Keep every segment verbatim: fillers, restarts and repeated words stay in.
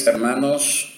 Mis hermanos,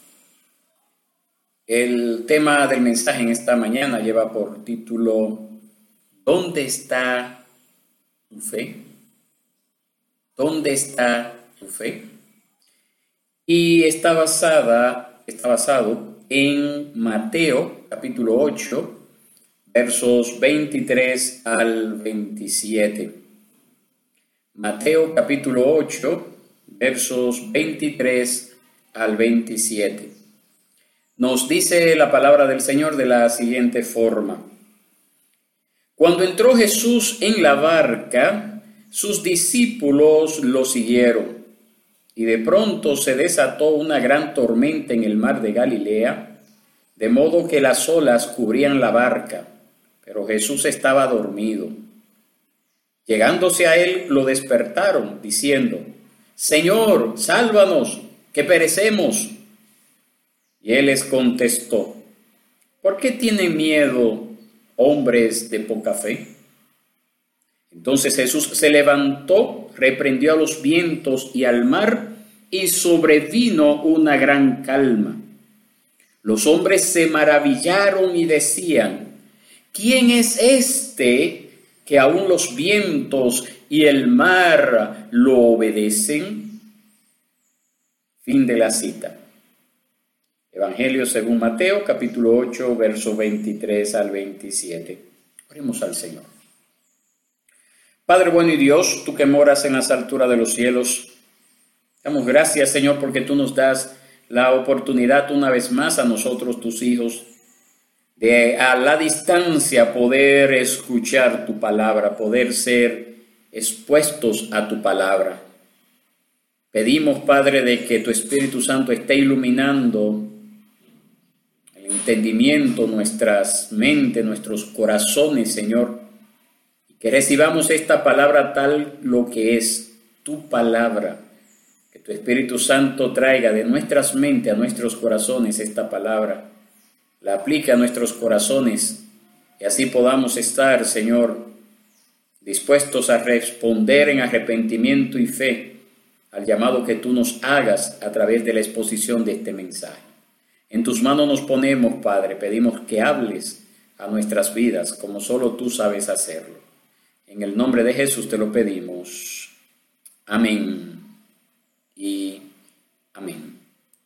el tema del mensaje en esta mañana lleva por título ¿Dónde está tu fe? ¿Dónde está tu fe? Y está basada, está basado en Mateo capítulo ocho, versos veintitrés al veintisiete. Mateo capítulo ocho, versos veintitrés al veintisiete. Nos dice la palabra del Señor de la siguiente forma: Cuando entró Jesús en la barca, sus discípulos lo siguieron, y de pronto se desató una gran tormenta en el mar de Galilea, de modo que las olas cubrían la barca, pero Jesús estaba dormido. Llegándose a él, lo despertaron, diciendo: Señor, sálvanos, que perecemos. Y él les contestó: ¿Por qué tienen miedo, hombres de poca fe? Entonces Jesús se levantó, reprendió a los vientos y al mar, y sobrevino una gran calma. Los hombres se maravillaron y decían: ¿Quién es este que aún los vientos y el mar lo obedecen? Fin de la cita. Evangelio según Mateo, capítulo ocho, verso veintitrés al veintisiete. Oremos al Señor. Padre bueno y Dios, tú que moras en las alturas de los cielos, damos gracias, Señor, porque tú nos das la oportunidad una vez más a nosotros, tus hijos, de a la distancia poder escuchar tu palabra, poder ser expuestos a tu palabra. Pedimos, Padre, de que tu Espíritu Santo esté iluminando el entendimiento, nuestras mentes, nuestros corazones, Señor, y que recibamos esta palabra tal lo que es tu palabra. Que tu Espíritu Santo traiga de nuestras mentes a nuestros corazones esta palabra, la aplique a nuestros corazones, y así podamos estar, Señor, dispuestos a responder en arrepentimiento y fe al llamado que tú nos hagas a través de la exposición de este mensaje. En tus manos nos ponemos, Padre, pedimos que hables a nuestras vidas como solo tú sabes hacerlo. En el nombre de Jesús te lo pedimos. Amén y amén.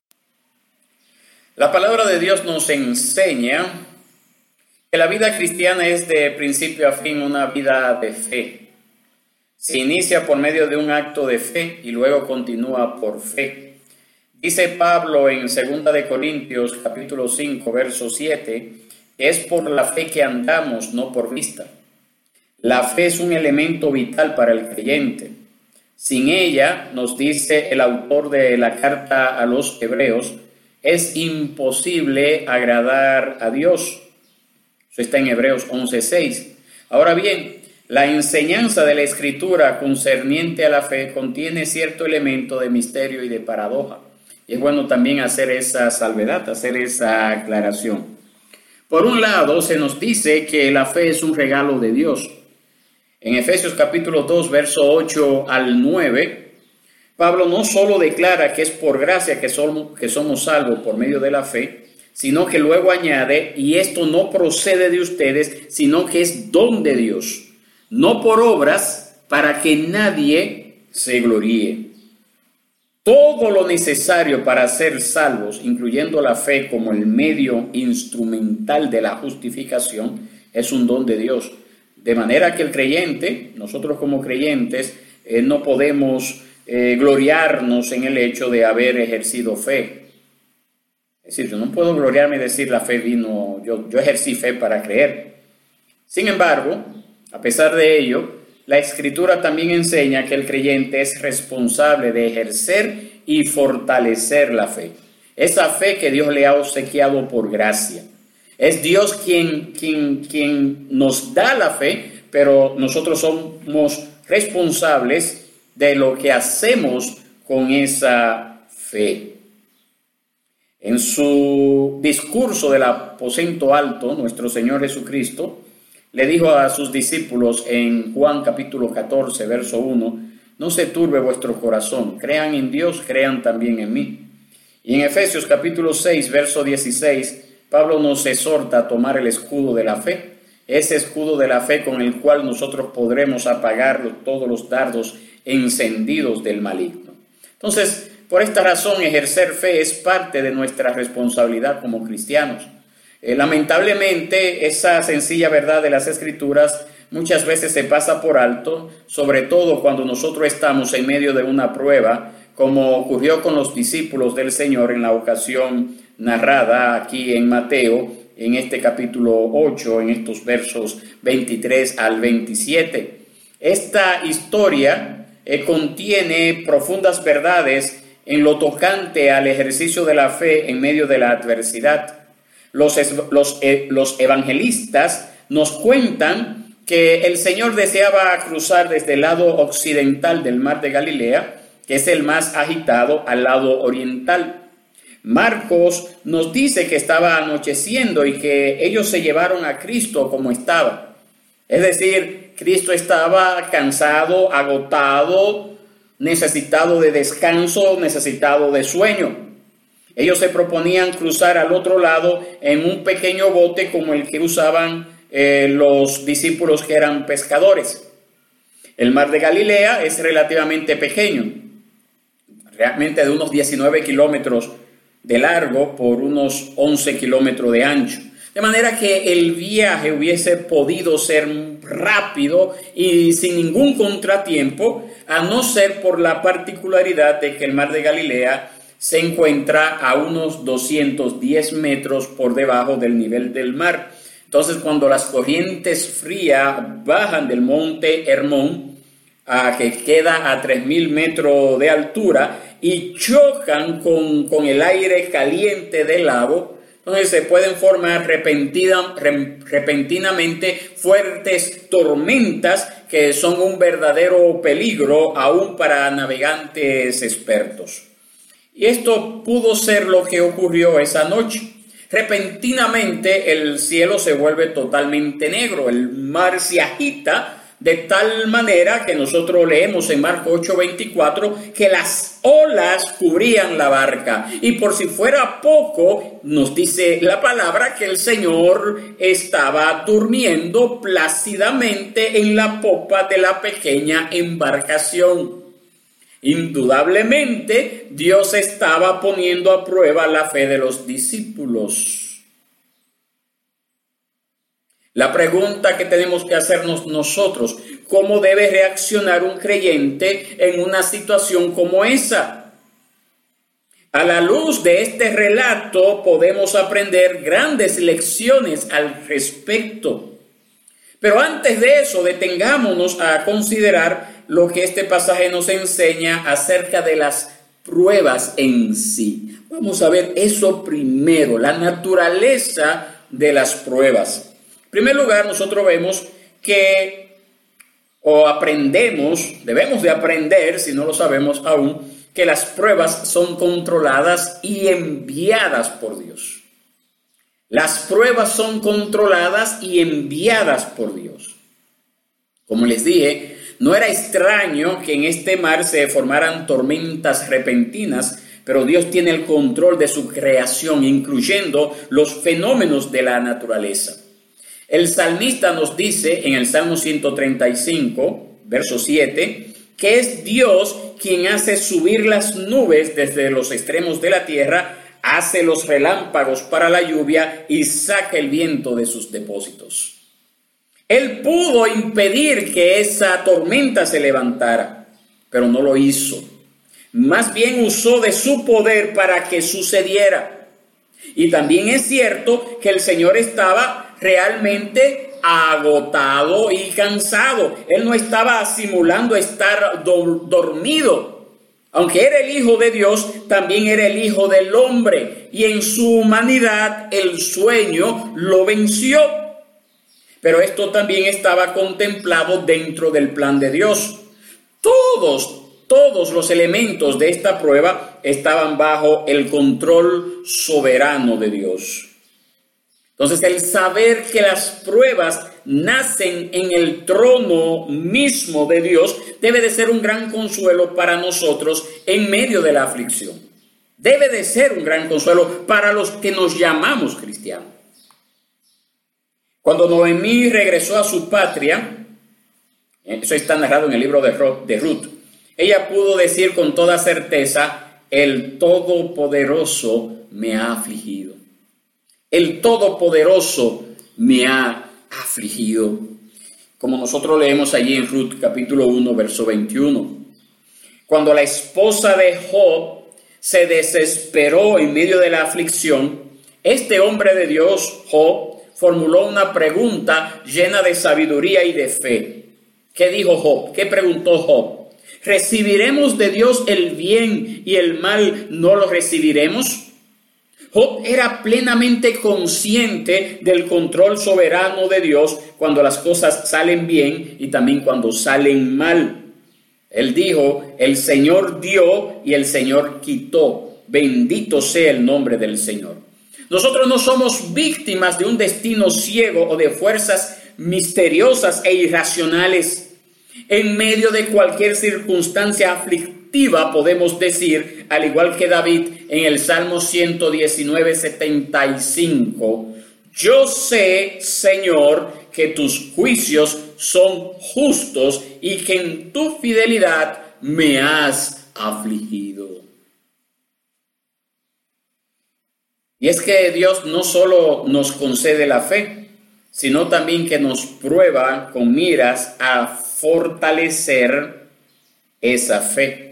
La palabra de Dios nos enseña que la vida cristiana es de principio a fin una vida de fe. Se inicia por medio de un acto de fe y luego continúa por fe. Dice Pablo en segunda de Corintios capítulo cinco, verso siete, que es por la fe que andamos, no por vista. La fe es un elemento vital para el creyente. Sin ella, nos dice el autor de la carta a los Hebreos, es imposible agradar a Dios. Eso está en Hebreos once seis. Ahora bien, la enseñanza de la Escritura concerniente a la fe contiene cierto elemento de misterio y de paradoja. Y es bueno también hacer esa salvedad, hacer esa aclaración. Por un lado, se nos dice que la fe es un regalo de Dios. En Efesios capítulo dos, verso ocho al nueve, Pablo no solo declara que es por gracia que somos, que somos salvos por medio de la fe, sino que luego añade, y esto no procede de ustedes, sino que es don de Dios, no por obras, para que nadie se gloríe. Todo lo necesario para ser salvos, incluyendo la fe como el medio instrumental de la justificación, es un don de Dios. De manera que el creyente, nosotros como creyentes, eh, no podemos eh, gloriarnos en el hecho de haber ejercido fe. Es decir, yo no puedo gloriarme y decir la fe vino, yo, yo ejercí fe para creer. Sin embargo, a pesar de ello, la Escritura también enseña que el creyente es responsable de ejercer y fortalecer la fe. Esa fe que Dios le ha obsequiado por gracia. Es Dios quien, quien, quien nos da la fe, pero nosotros somos responsables de lo que hacemos con esa fe. En su discurso del aposento alto, nuestro Señor Jesucristo le dijo a sus discípulos en Juan capítulo catorce, verso uno, no se turbe vuestro corazón, crean en Dios, crean también en mí. Y en Efesios capítulo seis, verso dieciséis, Pablo nos exhorta a tomar el escudo de la fe, ese escudo de la fe con el cual nosotros podremos apagar todos los dardos encendidos del maligno. Entonces, por esta razón, ejercer fe es parte de nuestra responsabilidad como cristianos. Eh, lamentablemente, esa sencilla verdad de las Escrituras muchas veces se pasa por alto, sobre todo cuando nosotros estamos en medio de una prueba, como ocurrió con los discípulos del Señor en la ocasión narrada aquí en Mateo, en este capítulo ocho, en estos versos veintitrés al veintisiete. Esta historia eh, contiene profundas verdades en lo tocante al ejercicio de la fe en medio de la adversidad. Los, los, eh, los evangelistas nos cuentan que el Señor deseaba cruzar desde el lado occidental del mar de Galilea, que es el más agitado, al lado oriental. Marcos nos dice que estaba anocheciendo y que ellos se llevaron a Cristo como estaba. Es decir, Cristo estaba cansado, agotado, necesitado de descanso, necesitado de sueño. Ellos se proponían cruzar al otro lado en un pequeño bote como el que usaban eh, los discípulos que eran pescadores. El mar de Galilea es relativamente pequeño, realmente de unos diecinueve kilómetros de largo por unos once kilómetros de ancho. De manera que el viaje hubiese podido ser rápido y sin ningún contratiempo, a no ser por la particularidad de que el mar de Galilea se encuentra a unos doscientos diez metros por debajo del nivel del mar. Entonces, cuando las corrientes frías bajan del monte Hermón, a que queda a tres mil metros de altura, y chocan con, con el aire caliente del lago, entonces se pueden formar repentina, repentinamente fuertes tormentas que son un verdadero peligro aún para navegantes expertos. Y esto pudo ser lo que ocurrió esa noche. Repentinamente el cielo se vuelve totalmente negro, el mar se agita de tal manera que nosotros leemos en Marcos ocho veinticuatro que las olas cubrían la barca. Y por si fuera poco, nos dice la palabra que el Señor estaba durmiendo plácidamente en la popa de la pequeña embarcación. Indudablemente, Dios estaba poniendo a prueba la fe de los discípulos. La pregunta que tenemos que hacernos nosotros: ¿cómo debe reaccionar un creyente en una situación como esa? A la luz de este relato podemos aprender grandes lecciones al respecto. Pero antes de eso, detengámonos a considerar lo que este pasaje nos enseña acerca de las pruebas en sí. Vamos a ver eso primero, la naturaleza de las pruebas. En primer lugar, nosotros vemos que, o aprendemos, debemos de aprender, si no lo sabemos aún, que las pruebas son controladas y enviadas por Dios. Las pruebas son controladas y enviadas por Dios. Como les dije, no era extraño que en este mar se formaran tormentas repentinas, pero Dios tiene el control de su creación, incluyendo los fenómenos de la naturaleza. El salmista nos dice en el Salmo ciento treinta y cinco, verso siete, que es Dios quien hace subir las nubes desde los extremos de la tierra, hace los relámpagos para la lluvia y saca el viento de sus depósitos. Él pudo impedir que esa tormenta se levantara, pero no lo hizo. Más bien usó de su poder para que sucediera. Y también es cierto que el Señor estaba realmente agotado y cansado. Él no estaba simulando estar do- dormido. Aunque era el Hijo de Dios, también era el Hijo del hombre. Y en su humanidad el sueño lo venció. Pero esto también estaba contemplado dentro del plan de Dios. Todos, todos los elementos de esta prueba estaban bajo el control soberano de Dios. Entonces, el saber que las pruebas nacen en el trono mismo de Dios debe de ser un gran consuelo para nosotros en medio de la aflicción. Debe de ser un gran consuelo para los que nos llamamos cristianos. Cuando Noemí regresó a su patria, eso está narrado en el libro de Ruth, ella pudo decir con toda certeza: el Todopoderoso me ha afligido. El Todopoderoso me ha afligido. Como nosotros leemos allí en Ruth capítulo uno, verso veintiuno. Cuando la esposa de Job se desesperó en medio de la aflicción, este hombre de Dios, Job, formuló una pregunta llena de sabiduría y de fe. ¿Qué dijo Job? ¿Qué preguntó Job? ¿Recibiremos de Dios el bien y el mal no lo recibiremos? Job era plenamente consciente del control soberano de Dios cuando las cosas salen bien y también cuando salen mal. Él dijo: el Señor dio y el Señor quitó. Bendito sea el nombre del Señor. Nosotros no somos víctimas de un destino ciego o de fuerzas misteriosas e irracionales. En medio de cualquier circunstancia aflictiva podemos decir, al igual que David en el Salmo ciento diecinueve, setenta y cinco, yo sé, Señor, que tus juicios son justos y que en tu fidelidad me has afligido. Y es que Dios no solo nos concede la fe, sino también que nos prueba con miras a fortalecer esa fe.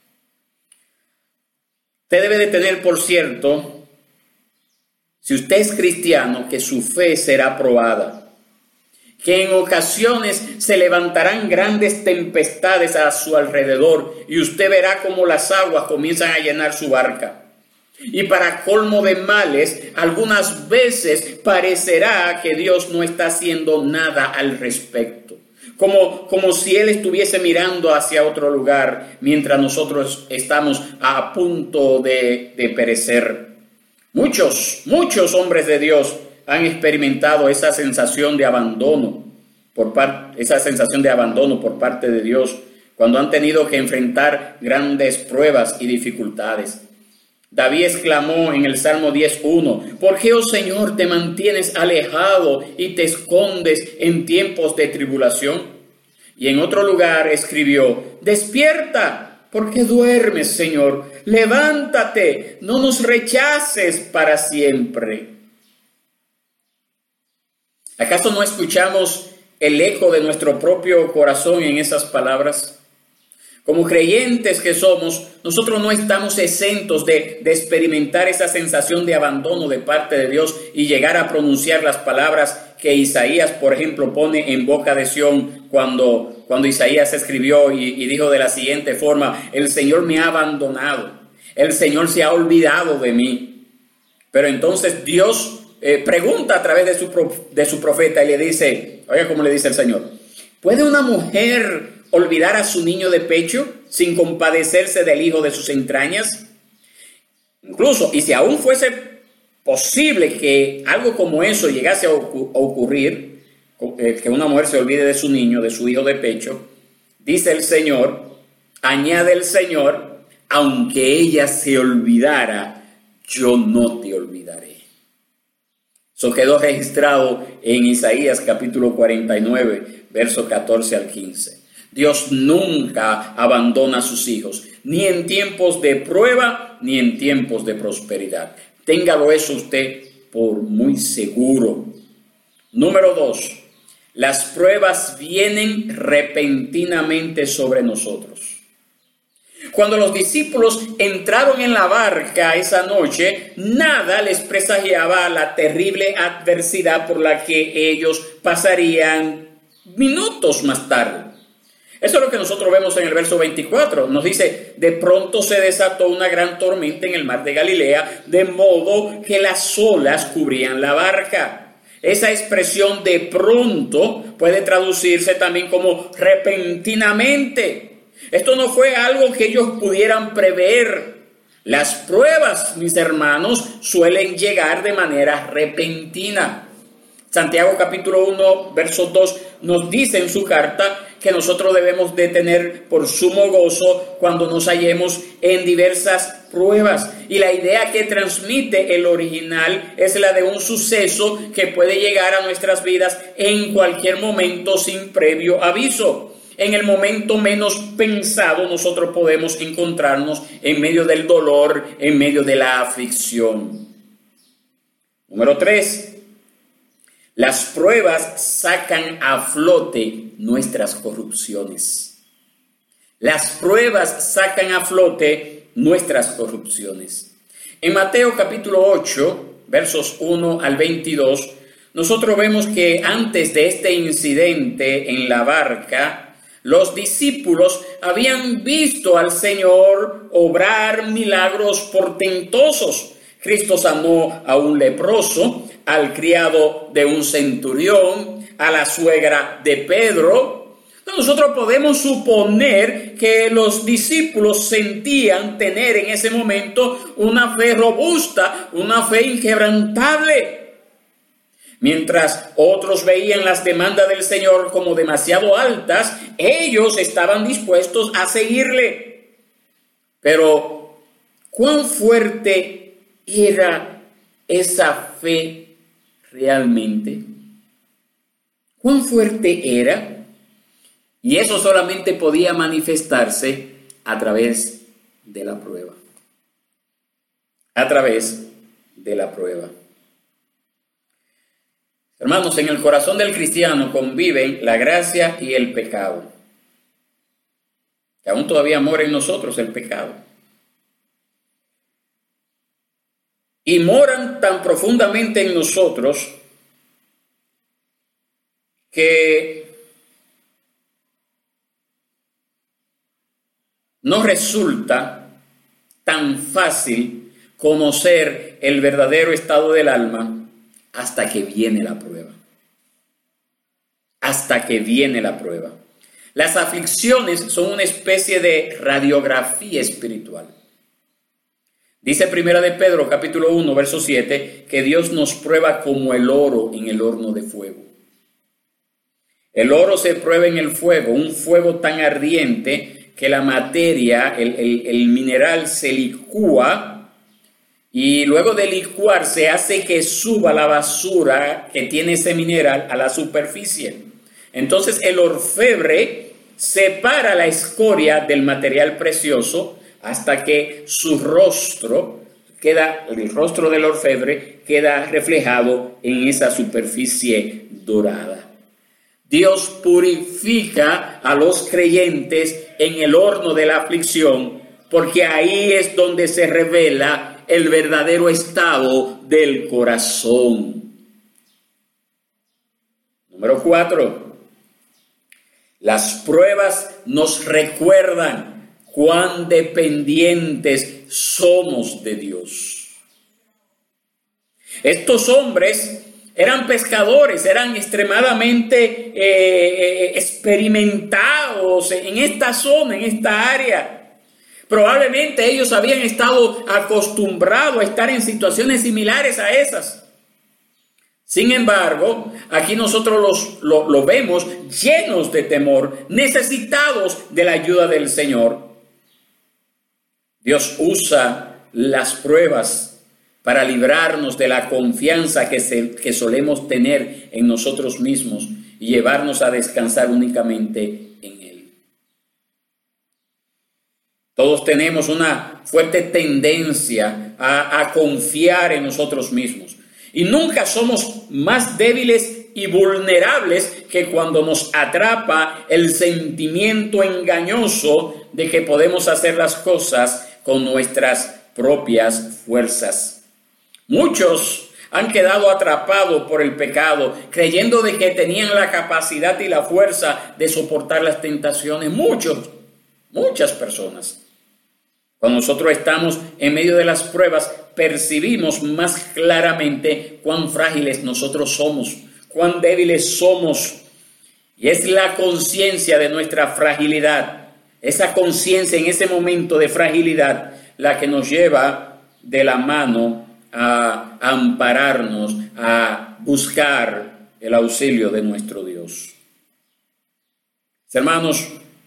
Usted debe de tener por cierto, si usted es cristiano, que su fe será probada, que en ocasiones se levantarán grandes tempestades a su alrededor y usted verá cómo las aguas comienzan a llenar su barca. Y para colmo de males, algunas veces parecerá que Dios no está haciendo nada al respecto. Como, como si Él estuviese mirando hacia otro lugar mientras nosotros estamos a punto de, de perecer. Muchos, muchos hombres de Dios han experimentado esa sensación de abandono por parte, esa sensación de abandono por parte de Dios cuando han tenido que enfrentar grandes pruebas y dificultades. David exclamó en el Salmo diez uno, ¿por qué, oh Señor, te mantienes alejado y te escondes en tiempos de tribulación? Y en otro lugar escribió, despierta, ¿por qué duermes, Señor? Levántate, no nos rechaces para siempre. ¿Acaso no escuchamos el eco de nuestro propio corazón en esas palabras? Como creyentes que somos, nosotros no estamos exentos de, de experimentar esa sensación de abandono de parte de Dios y llegar a pronunciar las palabras que Isaías, por ejemplo, pone en boca de Sión cuando, cuando Isaías escribió y, y dijo de la siguiente forma, el Señor me ha abandonado, el Señor se ha olvidado de mí. Pero entonces Dios eh, pregunta a través de su, de su profeta y le dice, oiga cómo le dice el Señor, ¿puede una mujer olvidar a su niño de pecho sin compadecerse del hijo de sus entrañas? Incluso, y si aún fuese posible que algo como eso llegase a ocurrir, que una mujer se olvide de su niño, de su hijo de pecho, dice el Señor, añade el Señor, aunque ella se olvidara, yo no te olvidaré. Eso quedó registrado en Isaías capítulo cuarenta y nueve, versos catorce al quince. Dios nunca abandona a sus hijos, ni en tiempos de prueba, ni en tiempos de prosperidad. Téngalo eso usted por muy seguro. Número dos, las pruebas vienen repentinamente sobre nosotros. Cuando los discípulos entraron en la barca esa noche, nada les presagiaba la terrible adversidad por la que ellos pasarían minutos más tarde. Eso es lo que nosotros vemos en el verso veinticuatro. Nos dice, de pronto se desató una gran tormenta en el mar de Galilea, de modo que las olas cubrían la barca. Esa expresión de pronto puede traducirse también como repentinamente. Esto no fue algo que ellos pudieran prever. Las pruebas, mis hermanos, suelen llegar de manera repentina. Santiago capítulo uno, verso dos, nos dice en su carta que nosotros debemos de tener por sumo gozo cuando nos hallemos en diversas pruebas. Y la idea que transmite el original es la de un suceso que puede llegar a nuestras vidas en cualquier momento sin previo aviso. En el momento menos pensado nosotros podemos encontrarnos en medio del dolor, en medio de la aflicción. Número tres. Las pruebas sacan a flote nuestras corrupciones. Las pruebas sacan a flote nuestras corrupciones. En Mateo capítulo ocho, versos uno al veintidós, nosotros vemos que antes de este incidente en la barca, los discípulos habían visto al Señor obrar milagros portentosos. Cristo sanó a un leproso, al criado de un centurión, a la suegra de Pedro. Nosotros podemos suponer que los discípulos sentían tener en ese momento una fe robusta, una fe inquebrantable. Mientras otros veían las demandas del Señor como demasiado altas, ellos estaban dispuestos a seguirle. Pero, ¿cuán fuerte era esa fe realmente? ¿Cuán fuerte era? Y eso solamente podía manifestarse a través de la prueba. A través de la prueba. Hermanos, en el corazón del cristiano conviven la gracia y el pecado. Que aún todavía mora en nosotros el pecado. Y moran tan profundamente en nosotros que no resulta tan fácil conocer el verdadero estado del alma hasta que viene la prueba. Hasta que viene la prueba. Las aflicciones son una especie de radiografía espiritual. Dice Primera de Pedro, capítulo uno, verso siete, que Dios nos prueba como el oro en el horno de fuego. El oro se prueba en el fuego, un fuego tan ardiente que la materia, el, el, el mineral se licúa y luego de licuar se hace que suba la basura que tiene ese mineral a la superficie. Entonces el orfebre separa la escoria del material precioso hasta que su rostro queda, el rostro del orfebre queda reflejado en esa superficie dorada. Dios purifica a los creyentes en el horno de la aflicción, porque ahí es donde se revela el verdadero estado del corazón. Número cuatro. Las pruebas nos recuerdan cuán dependientes somos de Dios. Estos hombres eran pescadores, eran extremadamente eh, experimentados en esta zona, en esta área. Probablemente ellos habían estado acostumbrados a estar en situaciones similares a esas. Sin embargo, aquí nosotros los, lo, lo vemos llenos de temor, necesitados de la ayuda del Señor. Dios usa las pruebas para librarnos de la confianza que, se, que solemos tener en nosotros mismos y llevarnos a descansar únicamente en Él. Todos tenemos una fuerte tendencia a, a confiar en nosotros mismos y nunca somos más débiles y vulnerables que cuando nos atrapa el sentimiento engañoso de que podemos hacer las cosas con nuestras propias fuerzas. Muchos han quedado atrapados por el pecado, creyendo de que tenían la capacidad y la fuerza de soportar las tentaciones. Muchos, muchas personas. Cuando nosotros estamos en medio de las pruebas, percibimos más claramente cuán frágiles nosotros somos, cuán débiles somos. Y es la conciencia de nuestra fragilidad, esa conciencia en ese momento de fragilidad, la que nos lleva de la mano a ampararnos, a buscar el auxilio de nuestro Dios. Hermanos,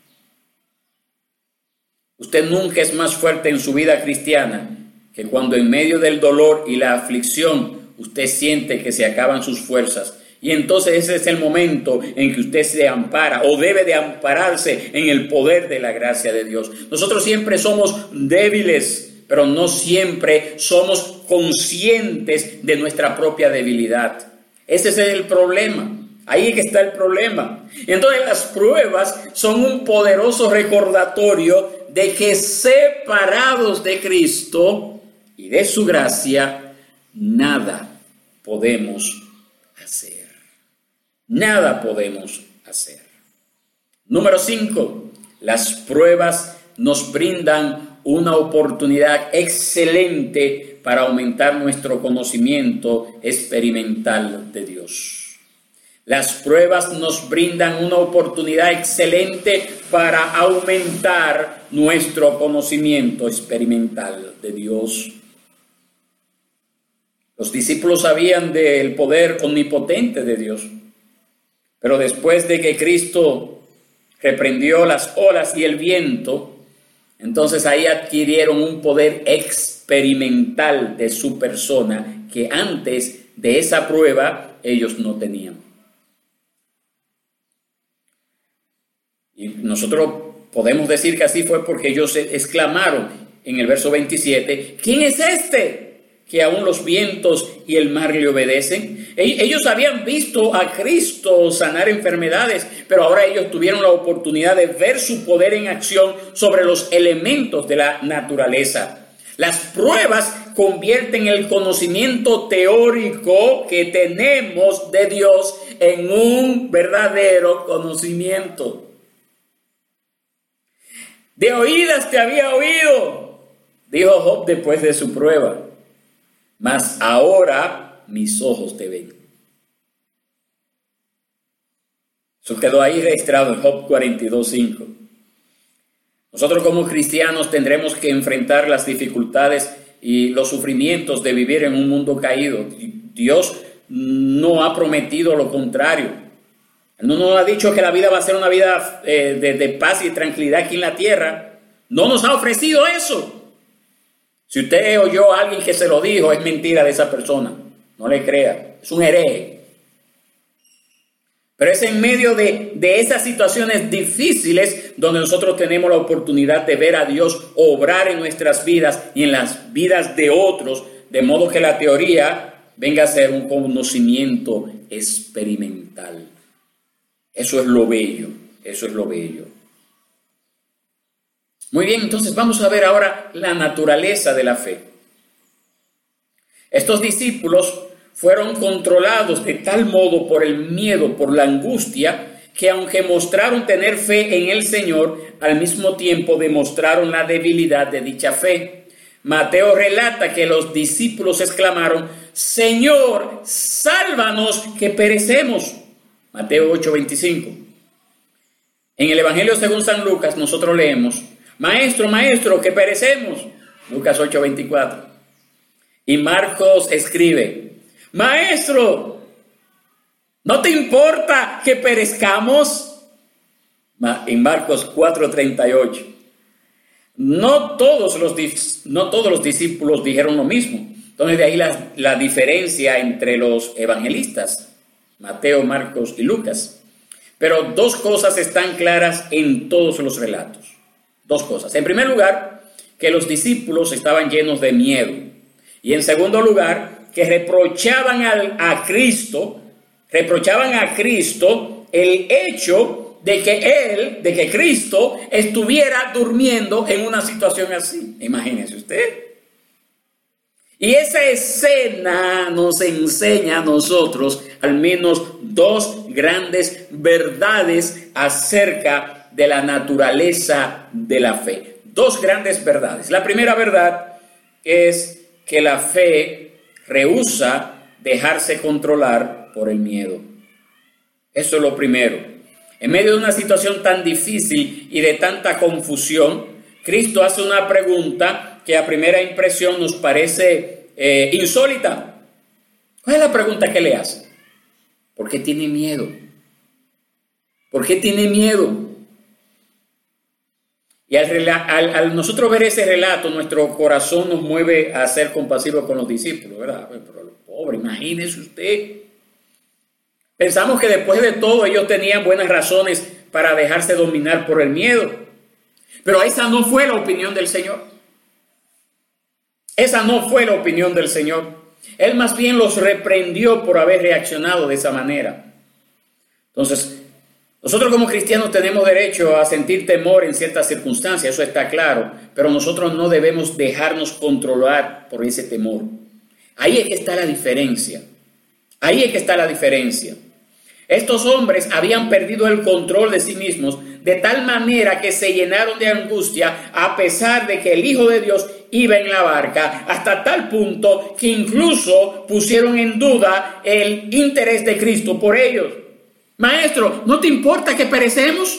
usted nunca es más fuerte en su vida cristiana que cuando en medio del dolor y la aflicción usted siente que se acaban sus fuerzas. Y entonces ese es el momento en que usted se ampara o debe de ampararse en el poder de la gracia de Dios. Nosotros siempre somos débiles, pero no siempre somos conscientes de nuestra propia debilidad. Ese es el problema. Ahí es que está el problema. Entonces las pruebas son un poderoso recordatorio de que separados de Cristo y de su gracia, nada podemos hacer. Nada podemos hacer. Número cinco. Las pruebas nos brindan una oportunidad excelente para aumentar nuestro conocimiento experimental de Dios. Las pruebas nos brindan una oportunidad excelente para aumentar nuestro conocimiento experimental de Dios. Los discípulos sabían del poder omnipotente de Dios, pero después de que Cristo reprendió las olas y el viento, entonces ahí adquirieron un poder experimental de su persona que antes de esa prueba ellos no tenían. Y nosotros podemos decir que así fue porque ellos exclamaron en el verso veintisiete, ¿quién es este que aún los vientos y el mar le obedecen? Ellos habían visto a Cristo sanar enfermedades, pero ahora ellos tuvieron la oportunidad de ver su poder en acción sobre los elementos de la naturaleza. Las pruebas convierten el conocimiento teórico que tenemos de Dios en un verdadero conocimiento. De oídas te había oído, dijo Job después de su prueba, mas ahora mis ojos te ven. Eso quedó ahí registrado en Job cuarenta y dos, cinco. Nosotros como cristianos tendremos que enfrentar las dificultades y los sufrimientos de vivir en un mundo caído. Dios no ha prometido lo contrario. No nos ha dicho que la vida va a ser una vida eh, de, de paz y tranquilidad aquí en la tierra. No nos ha ofrecido eso. Si usted oyó a alguien que se lo dijo, es mentira de esa persona. No le crea. Es un hereje. Pero es en medio de, de esas situaciones difíciles donde nosotros tenemos la oportunidad de ver a Dios obrar en nuestras vidas y en las vidas de otros, de modo que la teoría venga a ser un conocimiento experimental. Eso es lo bello, eso es lo bello. Muy bien, entonces vamos a ver ahora la naturaleza de la fe. Estos discípulos fueron controlados de tal modo por el miedo, por la angustia, que aunque mostraron tener fe en el Señor, al mismo tiempo demostraron la debilidad de dicha fe. Mateo relata que los discípulos exclamaron, Señor, sálvanos que perecemos. Mateo ocho, veinticinco. En el Evangelio según San Lucas nosotros leemos, Maestro, Maestro, que perecemos. Lucas ocho, veinticuatro. Y Marcos escribe, Maestro, ¿no te importa que perezcamos? En Marcos cuatro, treinta y ocho. No todos los, no todos los discípulos dijeron lo mismo. Entonces de ahí la, la diferencia entre los evangelistas. Mateo, Marcos y Lucas. Pero dos cosas están claras en todos los relatos. Dos cosas. En primer lugar, que los discípulos estaban llenos de miedo. Y en segundo lugar, que reprochaban al, a Cristo, reprochaban a Cristo el hecho de que Él, de que Cristo estuviera durmiendo en una situación así. Imagínese usted. Y esa escena nos enseña a nosotros al menos dos grandes verdades acerca de la naturaleza de la fe. Dos grandes verdades. La primera verdad es que la fe rehúsa dejarse controlar por el miedo. Eso es lo primero. En medio de una situación tan difícil y de tanta confusión, Cristo hace una pregunta que a primera impresión nos parece eh, insólita. ¿Cuál es la pregunta que le hace? ¿Por qué tiene miedo? ¿Por qué tiene miedo? Y al, al, al nosotros ver ese relato, nuestro corazón nos mueve a ser compasivos con los discípulos, ¿verdad? Pero los pobres, imagínese usted. Pensamos que después de todo ellos tenían buenas razones para dejarse dominar por el miedo. Pero esa no fue la opinión del Señor. Esa no fue la opinión del Señor. Él más bien los reprendió por haber reaccionado de esa manera. Entonces, nosotros como cristianos tenemos derecho a sentir temor en ciertas circunstancias, eso está claro, pero nosotros no debemos dejarnos controlar por ese temor. Ahí es que está la diferencia. Ahí es que está la diferencia. Estos hombres habían perdido el control de sí mismos de tal manera que se llenaron de angustia a pesar de que el Hijo de Dios iba en la barca, hasta tal punto que incluso pusieron en duda el interés de Cristo por ellos. Maestro, ¿no te importa que perecemos?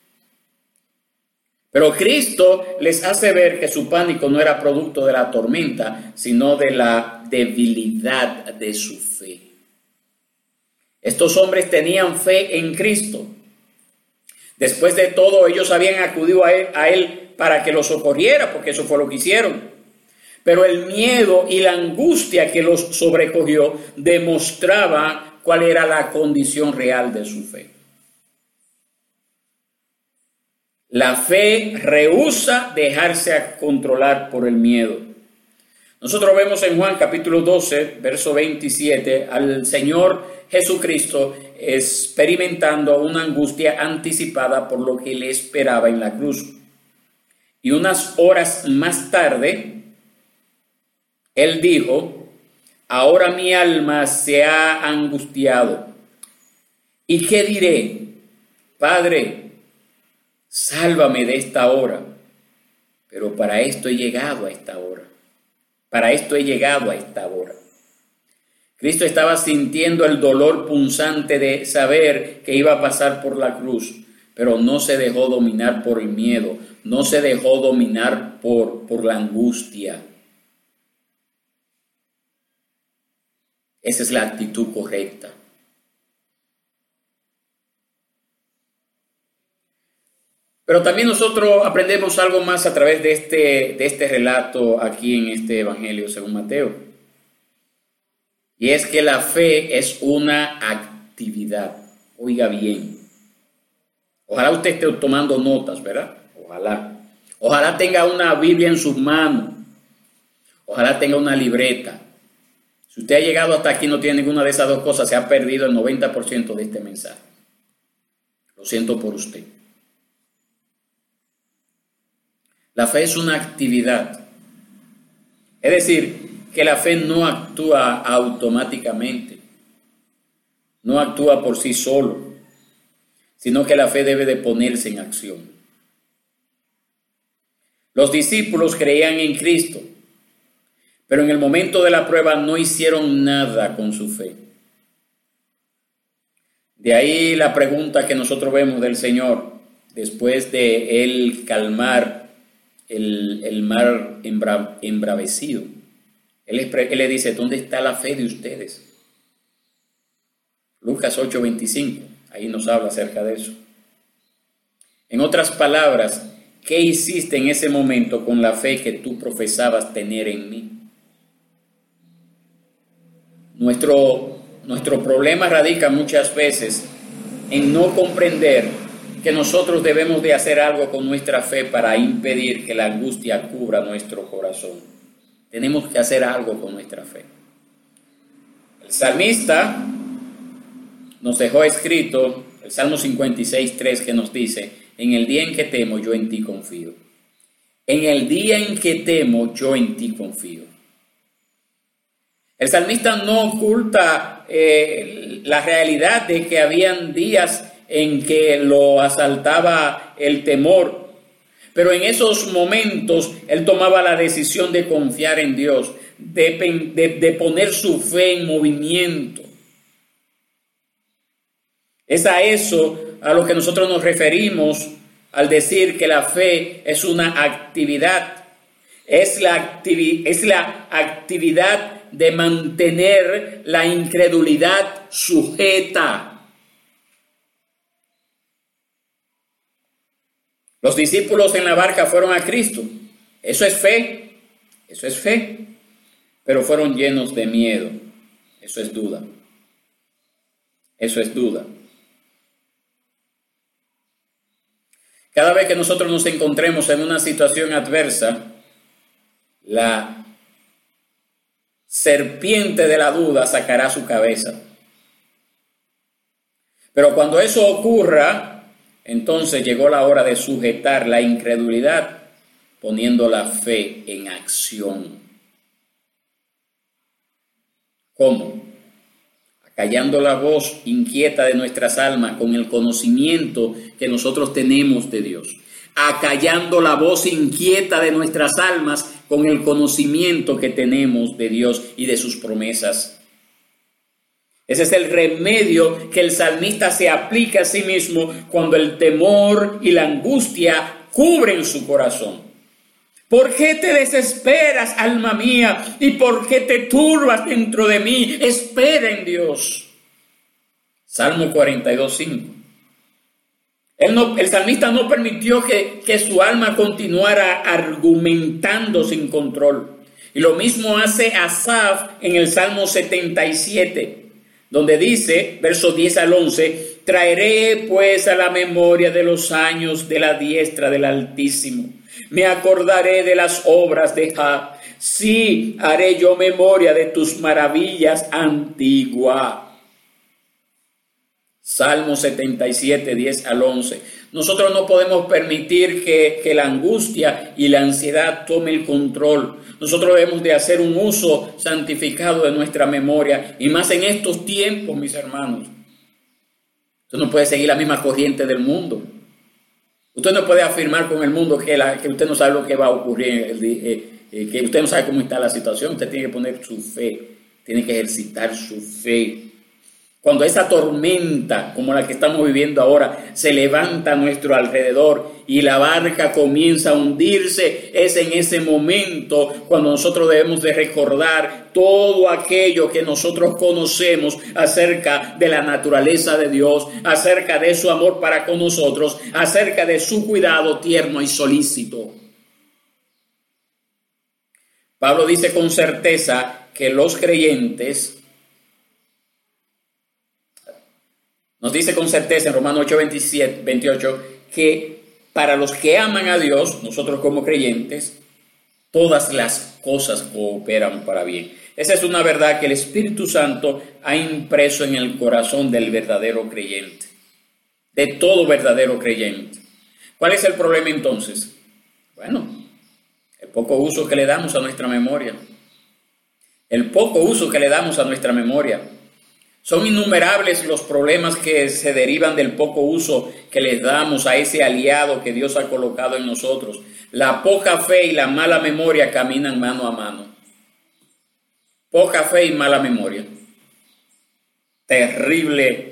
Pero Cristo les hace ver que su pánico no era producto de la tormenta, sino de la debilidad de su fe. Estos hombres tenían fe en Cristo. Después de todo, ellos habían acudido a él, a él para que los socorriera, porque eso fue lo que hicieron. Pero el miedo y la angustia que los sobrecogió demostraba cuál era la condición real de su fe. La fe rehúsa dejarse controlar por el miedo. Nosotros vemos en Juan capítulo doce, verso veintisiete, al Señor Jesucristo experimentando una angustia anticipada por lo que le esperaba en la cruz. Y unas horas más tarde, Él dijo: ahora mi alma se ha angustiado. ¿Y qué diré? Padre, sálvame de esta hora. Pero para esto he llegado a esta hora. Para esto he llegado a esta hora. Cristo estaba sintiendo el dolor punzante de saber que iba a pasar por la cruz, pero no se dejó dominar por el miedo, no se dejó dominar por, por la angustia. Esa es la actitud correcta. Pero también nosotros aprendemos algo más a través de este, de este relato aquí en este Evangelio según Mateo. Y es que la fe es una actividad. Oiga bien. Ojalá usted esté tomando notas, ¿verdad? Ojalá. Ojalá tenga una Biblia en sus manos. Ojalá tenga una libreta. Si usted ha llegado hasta aquí y no tiene ninguna de esas dos cosas, se ha perdido el noventa por ciento de este mensaje. Lo siento por usted. La fe es una actividad. Es decir, que la fe no actúa automáticamente. No actúa por sí solo, sino que la fe debe de ponerse en acción. Los discípulos creían en Cristo, pero en el momento de la prueba no hicieron nada con su fe. De ahí la pregunta que nosotros vemos del Señor, después de Él calmar el, el mar embra, embravecido. Él, él le dice: ¿dónde está la fe de ustedes? Lucas ocho veinticinco, ahí nos habla acerca de eso. En otras palabras, ¿qué hiciste en ese momento con la fe que tú profesabas tener en mí? Nuestro, nuestro problema radica muchas veces en no comprender que nosotros debemos de hacer algo con nuestra fe para impedir que la angustia cubra nuestro corazón. Tenemos que hacer algo con nuestra fe. El salmista nos dejó escrito el Salmo cincuenta y seis, tres, que nos dice: en el día en que temo, yo en ti confío. En el día en que temo, yo en ti confío. El salmista no oculta eh, la realidad de que habían días en que lo asaltaba el temor, pero en esos momentos él tomaba la decisión de confiar en Dios, de, de, de poner su fe en movimiento. Es a eso a lo que nosotros nos referimos al decir que la fe es una actividad. Es la, activi- es la actividad de mantener la incredulidad sujeta. Los discípulos en la barca fueron a Cristo. Eso es fe, eso es fe, pero fueron llenos de miedo. Eso es duda. Eso es duda. Cada vez que nosotros nos encontremos en una situación adversa, la serpiente de la duda sacará su cabeza. Pero cuando eso ocurra, entonces llegó la hora de sujetar la incredulidad poniendo la fe en acción. ¿Cómo? Acallando la voz inquieta de nuestras almas con el conocimiento que nosotros tenemos de Dios. Acallando la voz inquieta de nuestras almas con el conocimiento que tenemos de Dios y de sus promesas. Ese es el remedio que el salmista se aplica a sí mismo cuando el temor y la angustia cubren su corazón. ¿Por qué te desesperas, alma mía? ¿Y por qué te turbas dentro de mí? Espera en Dios. Salmo cuarenta y dos, cinco. Él no, el salmista no permitió que, que su alma continuara argumentando sin control. Y lo mismo hace Asaf en el Salmo setenta y siete, donde dice, versos diez al once, traeré pues a la memoria de los años de la diestra del Altísimo. Me acordaré de las obras de Jah. Sí, haré yo memoria de tus maravillas antiguas. Salmo setenta y siete, diez al once. Nosotros no podemos permitir que, que la angustia y la ansiedad tome el control. Nosotros debemos de hacer un uso santificado de nuestra memoria. Y más en estos tiempos, mis hermanos. Usted no puede seguir la misma corriente del mundo. Usted no puede afirmar con el mundo que, la, que usted no sabe lo que va a ocurrir, eh, eh, que usted no sabe cómo está la situación. Usted tiene que poner su fe, tiene que ejercitar su fe. Cuando esa tormenta, como la que estamos viviendo ahora, se levanta a nuestro alrededor y la barca comienza a hundirse, es en ese momento cuando nosotros debemos de recordar todo aquello que nosotros conocemos acerca de la naturaleza de Dios, acerca de su amor para con nosotros, acerca de su cuidado tierno y solícito. Pablo dice con certeza que los creyentes, nos dice con certeza en Romanos ocho, veintisiete, veintiocho, que para los que aman a Dios, nosotros como creyentes, todas las cosas cooperan para bien. Esa es una verdad que el Espíritu Santo ha impreso en el corazón del verdadero creyente, de todo verdadero creyente. ¿Cuál es el problema entonces? Bueno, el poco uso que le damos a nuestra memoria. El poco uso que le damos a nuestra memoria. Son innumerables los problemas que se derivan del poco uso que les damos a ese aliado que Dios ha colocado en nosotros. La poca fe y la mala memoria caminan mano a mano. Poca fe y mala memoria. Terrible,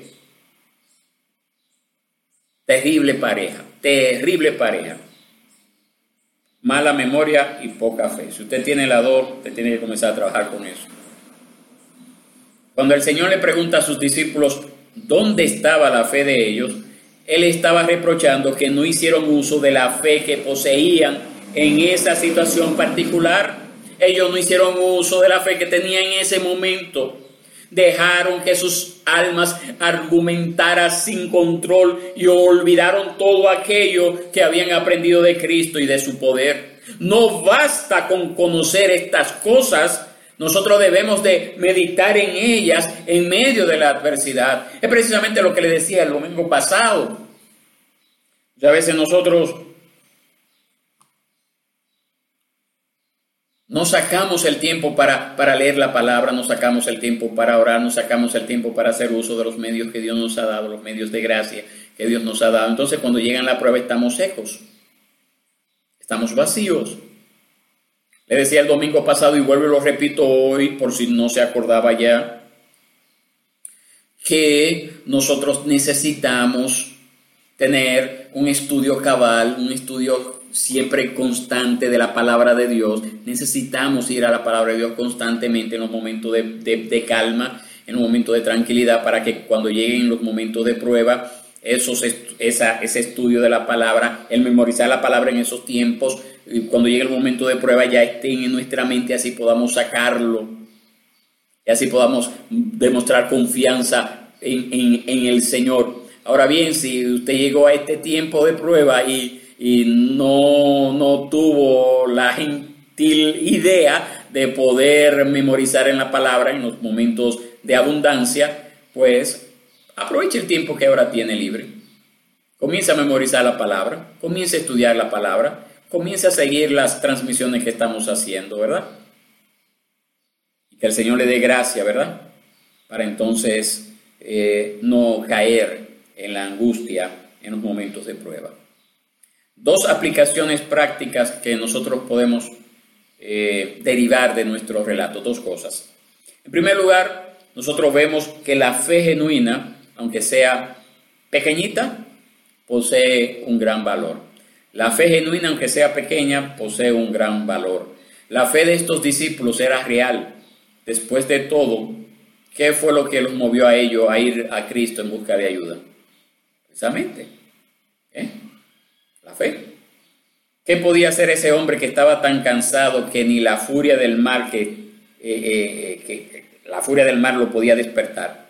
terrible pareja, terrible pareja. Mala memoria y poca fe. Si usted tiene la dos, usted tiene que comenzar a trabajar con eso. Cuando el Señor le pregunta a sus discípulos dónde estaba la fe de ellos, Él estaba reprochando que no hicieron uso de la fe que poseían en esa situación particular. Ellos no hicieron uso de la fe que tenían en ese momento. Dejaron que sus almas argumentaran sin control y olvidaron todo aquello que habían aprendido de Cristo y de su poder. No basta con conocer estas cosas. Nosotros debemos de meditar en ellas en medio de la adversidad. Es precisamente lo que le decía el domingo pasado. Ya a veces nosotros no sacamos el tiempo para, para leer la palabra, no sacamos el tiempo para orar, no sacamos el tiempo para hacer uso de los medios que Dios nos ha dado, los medios de gracia que Dios nos ha dado. Entonces cuando llegan la prueba estamos secos, estamos vacíos. Le decía el domingo pasado y vuelvo y lo repito hoy por si no se acordaba ya, que nosotros necesitamos tener un estudio cabal, un estudio siempre constante de la palabra de Dios. Necesitamos ir a la palabra de Dios constantemente en los momentos de, de, de calma, en los momentos de tranquilidad, para que cuando lleguen los momentos de prueba, esos, esa, ese estudio de la palabra, el memorizar la palabra en esos tiempos, y cuando llegue el momento de prueba ya estén en nuestra mente, así podamos sacarlo y así podamos demostrar confianza en, en, en el Señor. Ahora bien, si usted llegó a este tiempo de prueba y, y no, no tuvo la gentil idea de poder memorizar en la palabra en los momentos de abundancia, pues aproveche el tiempo que ahora tiene libre. Comience a memorizar la palabra, comience a estudiar la palabra, comience a seguir las transmisiones que estamos haciendo, ¿verdad? Y que el Señor le dé gracia, ¿verdad? Para entonces eh, no caer en la angustia en los momentos de prueba. Dos aplicaciones prácticas que nosotros podemos eh, derivar de nuestro relato, dos cosas. En primer lugar, nosotros vemos que la fe genuina, aunque sea pequeñita, posee un gran valor. La fe genuina, aunque sea pequeña, posee un gran valor. La fe de estos discípulos era real. Después de todo, ¿qué fue lo que los movió a ellos a ir a Cristo en busca de ayuda? Precisamente, ¿eh? La fe. ¿Qué podía hacer ese hombre que estaba tan cansado que ni la furia del mar, que, eh, eh, que la furia del mar lo podía despertar?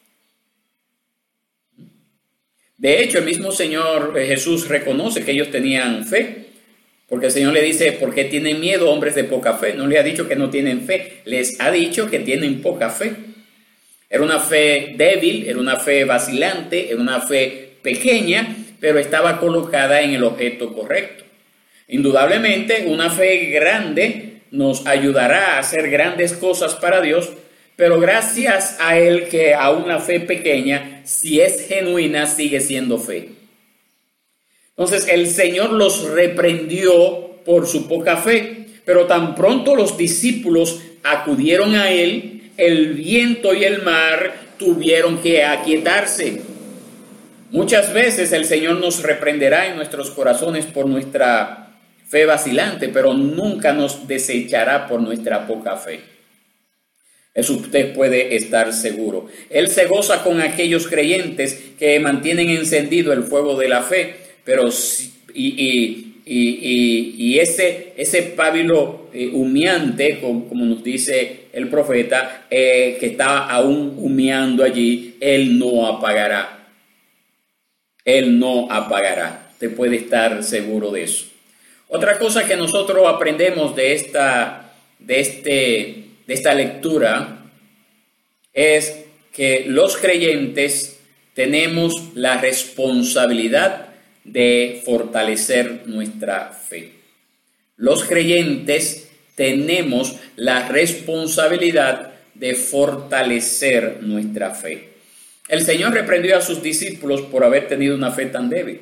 De hecho, el mismo Señor Jesús reconoce que ellos tenían fe, porque el Señor le dice, ¿por qué tienen miedo, hombres de poca fe? No le ha dicho que no tienen fe, les ha dicho que tienen poca fe. Era una fe débil, era una fe vacilante, era una fe pequeña, pero estaba colocada en el objeto correcto. Indudablemente, una fe grande nos ayudará a hacer grandes cosas para Dios, pero gracias a Él que a una fe pequeña, si es genuina, sigue siendo fe. Entonces el Señor los reprendió por su poca fe, pero tan pronto los discípulos acudieron a Él, el viento y el mar tuvieron que aquietarse. Muchas veces el Señor nos reprenderá en nuestros corazones por nuestra fe vacilante, pero nunca nos desechará por nuestra poca fe. Eso usted puede estar seguro. Él se goza con aquellos creyentes que mantienen encendido el fuego de la fe, pero y, y, y, y, y ese, ese pábilo eh, humeante, como, como nos dice el profeta, eh, que está aún humeando allí, él no apagará. Él no apagará. Usted puede estar seguro de eso. Otra cosa que nosotros aprendemos de esta, de este de esta lectura es que los creyentes tenemos la responsabilidad de fortalecer nuestra fe. Los creyentes tenemos la responsabilidad de fortalecer nuestra fe. El Señor reprendió a sus discípulos por haber tenido una fe tan débil,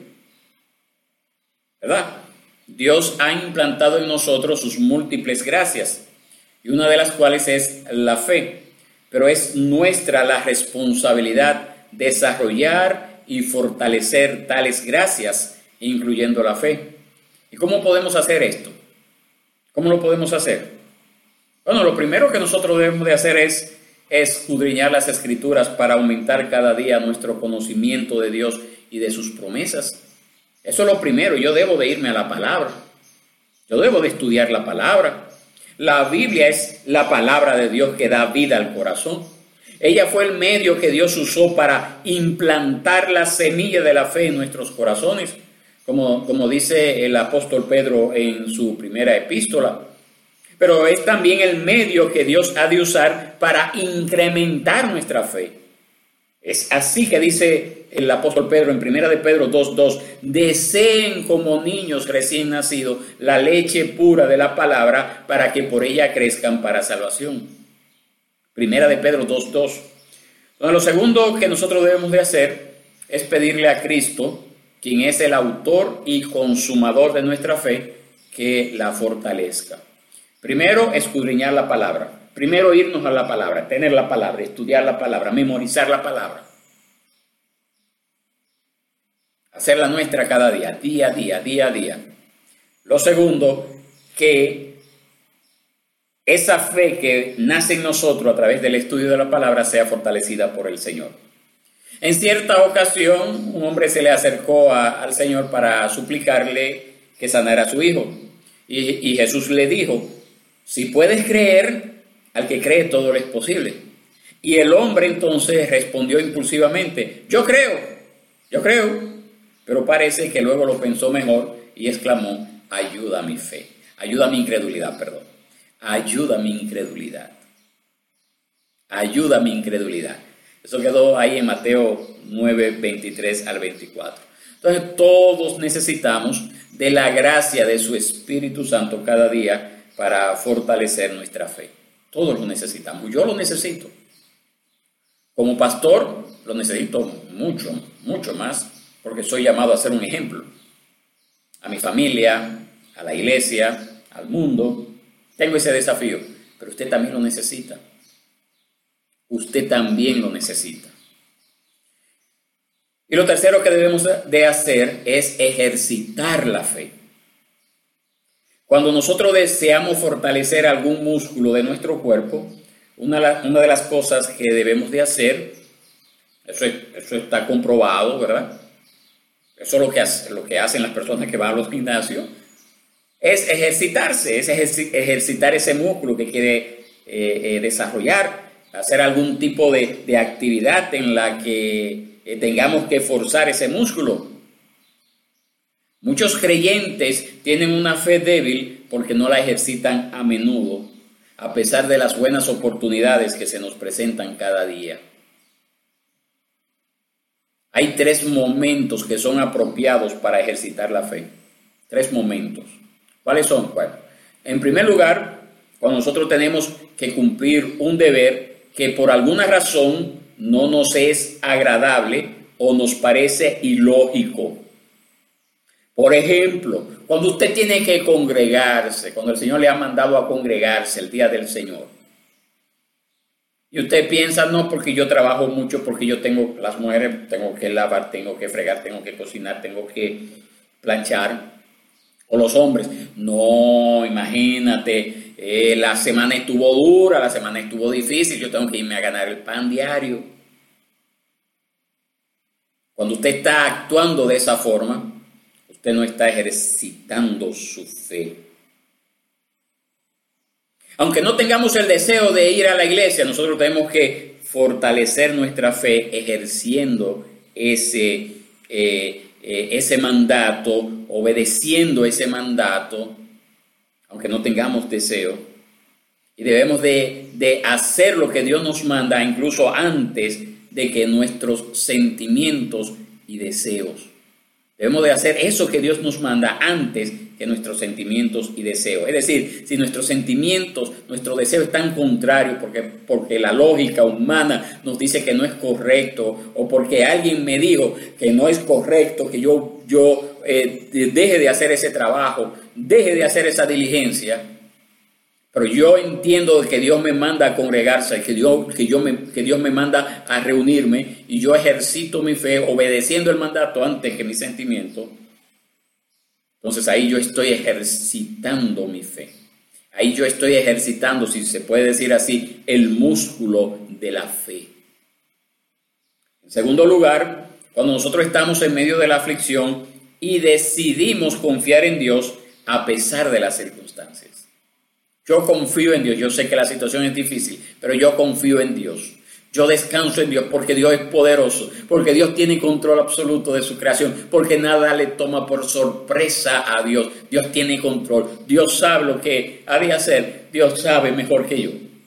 ¿verdad? Dios ha implantado en nosotros sus múltiples gracias, y una de las cuales es la fe, pero es nuestra la responsabilidad desarrollar y fortalecer tales gracias, incluyendo la fe. ¿Y cómo podemos hacer esto? ¿Cómo lo podemos hacer? Bueno, lo primero que nosotros debemos de hacer es escudriñar las Escrituras para aumentar cada día nuestro conocimiento de Dios y de sus promesas. Eso es lo primero. Yo debo de irme a la palabra. Yo debo de estudiar la palabra. La Biblia es la palabra de Dios que da vida al corazón. Ella fue el medio que Dios usó para implantar la semilla de la fe en nuestros corazones, como, como dice el apóstol Pedro en su primera epístola. Pero es también el medio que Dios ha de usar para incrementar nuestra fe. Es así que dice el apóstol Pedro en primera de Pedro dos dos, deseen como niños recién nacidos la leche pura de la palabra para que por ella crezcan para salvación. Primera de Pedro dos dos. Entonces, lo segundo que nosotros debemos de hacer es pedirle a Cristo, quien es el autor y consumador de nuestra fe, que la fortalezca. Primero, escudriñar la palabra. Primero, irnos a la palabra, tener la palabra, estudiar la palabra, memorizar la palabra. hacerla nuestra cada día, día a día, día a día. Lo segundo, que esa fe que nace en nosotros a través del estudio de la palabra sea fortalecida por el Señor. En cierta ocasión, un hombre se le acercó a, al Señor para suplicarle que sanara a su hijo. Y, y Jesús le dijo, si puedes creer, al que cree todo le es posible. Y el hombre entonces respondió impulsivamente, yo creo, yo creo. Pero parece que luego lo pensó mejor y exclamó, ayuda a mi fe, ayuda a mi incredulidad, perdón. Ayuda a mi incredulidad. Ayuda a mi incredulidad. Eso quedó ahí en Mateo nueve, veintitrés al veinticuatro. Entonces todos necesitamos de la gracia de su Espíritu Santo cada día para fortalecer nuestra fe. Todos lo necesitamos. Yo lo necesito. Como pastor lo necesito mucho, mucho más, porque soy llamado a ser un ejemplo. A mi familia, a la iglesia, al mundo. Tengo ese desafío, pero usted también lo necesita. Usted también lo necesita. Y lo tercero que debemos de hacer es ejercitar la fe. Cuando nosotros deseamos fortalecer algún músculo de nuestro cuerpo, una, una de las cosas que debemos de hacer, eso, eso está comprobado, ¿verdad? Eso es lo que, hace, lo que hacen las personas que van a los gimnasios, es ejercitarse, es ejercitar ese músculo que quiere eh, eh, desarrollar, hacer algún tipo de, de actividad en la que eh, tengamos que forzar ese músculo. Muchos creyentes tienen una fe débil porque no la ejercitan a menudo, a pesar de las buenas oportunidades que se nos presentan cada día. Hay tres momentos que son apropiados para ejercitar la fe. Tres momentos. ¿Cuáles son? Bueno, en primer lugar, cuando nosotros tenemos que cumplir un deber que por alguna razón no nos es agradable o nos parece ilógico. Por ejemplo, cuando usted tiene que congregarse, cuando el Señor le ha mandado a congregarse el día del Señor, y usted piensa, no, porque yo trabajo mucho, porque yo tengo, las mujeres, tengo que lavar, tengo que fregar, tengo que cocinar, tengo que planchar. O los hombres, no, imagínate, eh, la semana estuvo dura, la semana estuvo difícil, yo tengo que irme a ganar el pan diario. Cuando usted está actuando de esa forma, usted no está ejercitando su fe. Aunque no tengamos el deseo de ir a la iglesia, nosotros tenemos que fortalecer nuestra fe ejerciendo ese, eh, eh, ese mandato, obedeciendo ese mandato, aunque no tengamos deseo. Y debemos de, de hacer lo que Dios nos manda, incluso antes de que nuestros sentimientos y deseos. Debemos de hacer eso que Dios nos manda antes que nuestros sentimientos y deseos. Es decir, si nuestros sentimientos, nuestro deseo están contrarios porque, porque la lógica humana nos dice que no es correcto, o porque alguien me dijo que no es correcto, que yo, yo eh, deje de hacer ese trabajo, deje de hacer esa diligencia, pero yo entiendo que Dios me manda a congregarse, que Dios, que, yo me, que Dios me manda a reunirme, y yo ejercito mi fe obedeciendo el mandato antes que mi sentimiento. Entonces ahí yo estoy ejercitando mi fe. Ahí yo estoy ejercitando, si se puede decir así, el músculo de la fe. En segundo lugar, cuando nosotros estamos en medio de la aflicción y decidimos confiar en Dios a pesar de las circunstancias. Yo confío en Dios, yo sé que la situación es difícil, pero yo confío en Dios. Yo descanso en Dios porque Dios es poderoso, porque Dios tiene control absoluto de su creación, porque nada le toma por sorpresa a Dios. Dios tiene control, Dios sabe lo que ha de hacer, Dios sabe mejor que yo.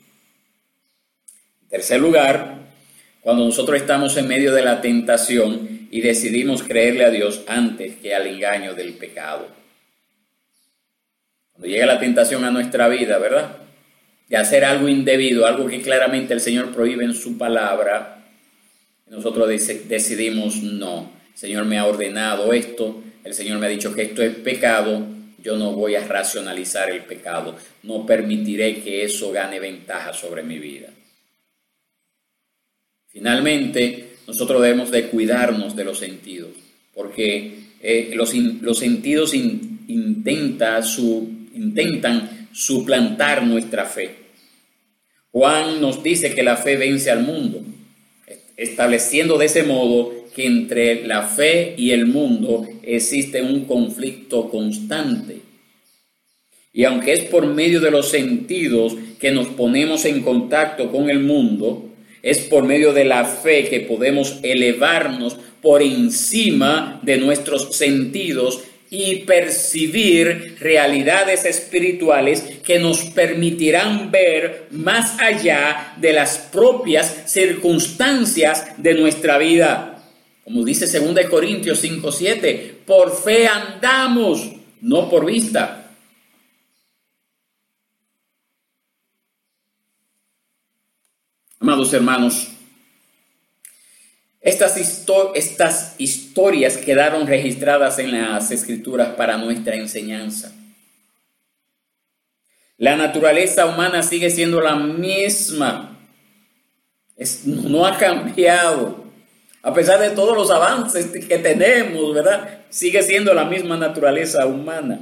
En tercer lugar, cuando nosotros estamos en medio de la tentación y decidimos creerle a Dios antes que al engaño del pecado. Cuando llega la tentación a nuestra vida, ¿verdad?, de hacer algo indebido, algo que claramente el Señor prohíbe en su palabra, nosotros decidimos no. El Señor me ha ordenado esto, el Señor me ha dicho que esto es pecado, yo no voy a racionalizar el pecado, no permitiré que eso gane ventaja sobre mi vida. Finalmente, nosotros debemos de cuidarnos de los sentidos. porque eh, los, in, los sentidos in, intenta su, intentan suplantar nuestra fe. Juan nos dice que la fe vence al mundo, estableciendo de ese modo que entre la fe y el mundo existe un conflicto constante. Y aunque es por medio de los sentidos que nos ponemos en contacto con el mundo, es por medio de la fe que podemos elevarnos por encima de nuestros sentidos y percibir realidades espirituales que nos permitirán ver más allá de las propias circunstancias de nuestra vida. Como dice segunda de Corintios cinco siete, por fe andamos, no por vista. Amados hermanos, estas, histo- estas historias quedaron registradas en las Escrituras para nuestra enseñanza. La naturaleza humana sigue siendo la misma, es, no ha cambiado. A pesar de todos los avances que tenemos, ¿verdad? Sigue siendo la misma naturaleza humana.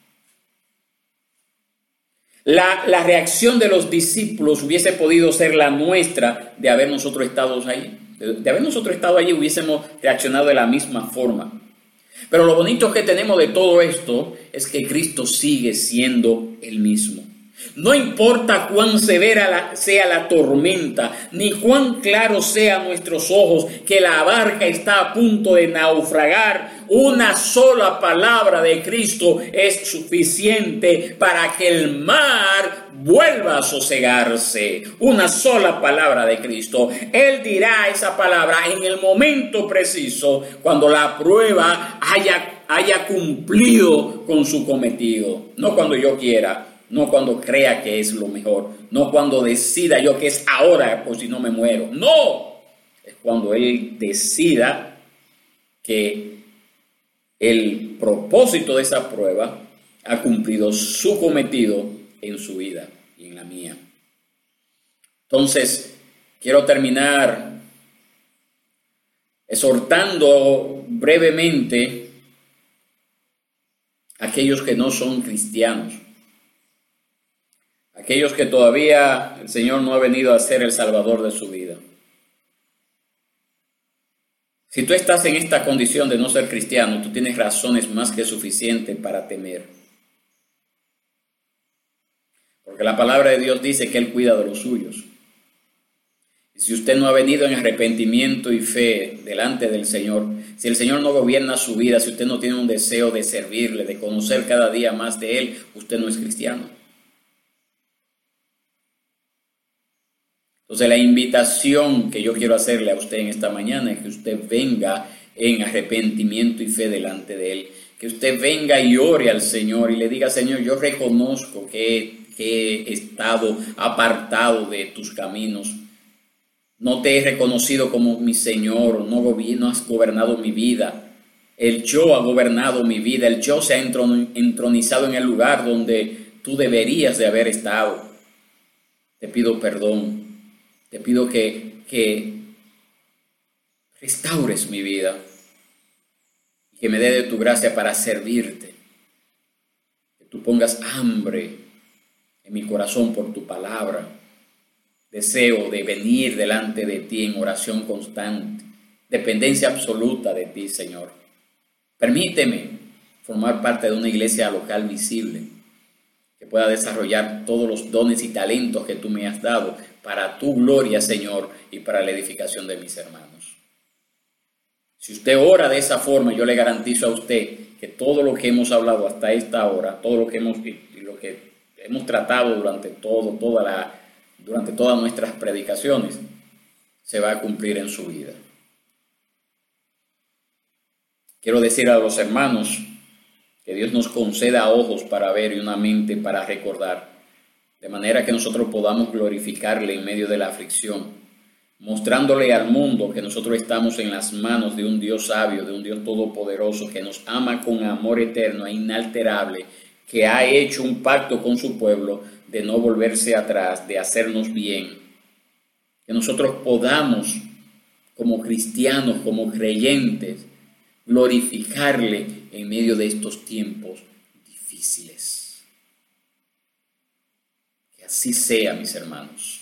La, la reacción de los discípulos hubiese podido ser la nuestra de haber nosotros estado ahí. De, de haber nosotros estado allí hubiésemos reaccionado de la misma forma. Pero lo bonito que tenemos de todo esto es que Cristo sigue siendo el mismo. No importa cuán severa la, sea la tormenta, ni cuán claros sean nuestros ojos, que la barca está a punto de naufragar, una sola palabra de Cristo es suficiente para que el mar vuelva a sosegarse. Una sola palabra de Cristo. Él dirá esa palabra en el momento preciso, cuando la prueba haya, haya cumplido con su cometido. No cuando yo quiera. No cuando crea que es lo mejor, no cuando decida yo que es ahora o si no me muero. No, es cuando Él decida que el propósito de esa prueba ha cumplido su cometido en su vida y en la mía. Entonces, quiero terminar exhortando brevemente a aquellos que no son cristianos. Aquellos que todavía el Señor no ha venido a ser el Salvador de su vida. Si tú estás en esta condición de no ser cristiano, tú tienes razones más que suficientes para temer. Porque la palabra de Dios dice que Él cuida de los suyos. Y si usted no ha venido en arrepentimiento y fe delante del Señor, si el Señor no gobierna su vida, si usted no tiene un deseo de servirle, de conocer cada día más de Él, usted no es cristiano. Entonces la invitación que yo quiero hacerle a usted en esta mañana es que usted venga en arrepentimiento y fe delante de Él. Que usted venga y ore al Señor y le diga: Señor, yo reconozco que, que he estado apartado de tus caminos. No te he reconocido como mi Señor, no, no has gobernado mi vida. El yo ha gobernado mi vida, el yo se ha entronizado en el lugar donde tú deberías de haber estado. Te pido perdón. Te pido que, que restaures mi vida y que me dé de tu gracia para servirte. Que tú pongas hambre en mi corazón por tu palabra. Deseo de venir delante de ti en oración constante. Dependencia absoluta de ti, Señor. Permíteme formar parte de una iglesia local visible que pueda desarrollar todos los dones y talentos que tú me has dado para tu gloria, Señor, y para la edificación de mis hermanos. Si usted ora de esa forma, yo le garantizo a usted que todo lo que hemos hablado hasta esta hora, todo lo que hemos, y lo que hemos tratado durante todo, toda la, durante todas nuestras predicaciones, se va a cumplir en su vida. Quiero decir a los hermanos que Dios nos conceda ojos para ver y una mente para recordar, de manera que nosotros podamos glorificarle en medio de la aflicción, mostrándole al mundo que nosotros estamos en las manos de un Dios sabio, de un Dios todopoderoso, que nos ama con amor eterno e inalterable, que ha hecho un pacto con su pueblo de no volverse atrás, de hacernos bien. Que nosotros podamos, como cristianos, como creyentes, glorificarle en medio de estos tiempos difíciles. Que así sea, mis hermanos.